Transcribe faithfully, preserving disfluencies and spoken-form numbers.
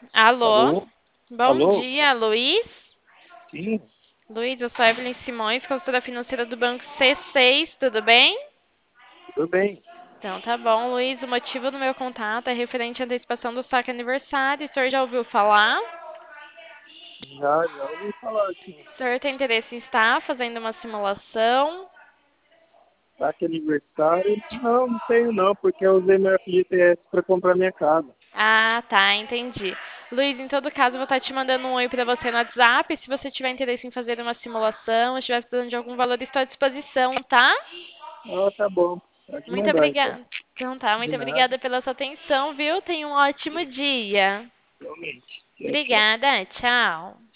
Alô? Alô? Bom Alô? dia, Luiz? Sim, Luiz, eu sou a Evelyn Simões, consultora financeira do Banco C seis, tudo bem? tudo bem. Então tá bom, Luiz. O motivo do meu contato é referente à antecipação do saque aniversário. O senhor já ouviu falar? Já, já ouvi falar, sim. O senhor tem interesse em estar fazendo uma simulação? Saque aniversário? Não, não tenho não, porque eu usei meu F G T S para comprar minha casa. Ah, tá, entendi. Luiz, em todo caso, eu vou estar te mandando um oi para você no WhatsApp. Se você tiver interesse em fazer uma simulação, estiver precisando de algum valor, estou à disposição, tá? Ah, tá bom. Pode Muito mandar, então. obrigada. Então tá, De muito nada. obrigada pela sua atenção, viu? Tenha um ótimo dia. Realmente. Tchau, tchau. Obrigada, tchau.